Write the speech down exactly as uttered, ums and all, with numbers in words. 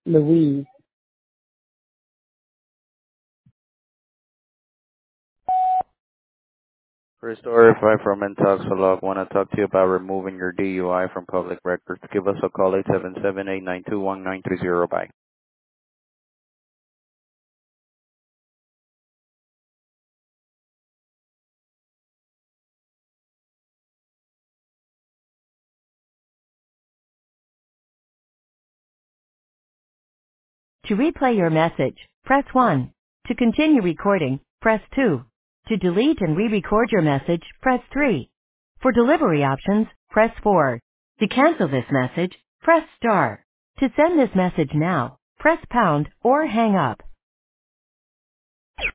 Louise. First order five from Intoxolog. Want to talk to you about removing your D U I from public records. Give us a call eight seven seven, eight nine two, one nine three zero. Bye. To replay your message, press one. To continue recording, press two. To delete and re-record your message, press three. For delivery options, press four. To cancel this message, press star. To send this message now, press pound or hang up.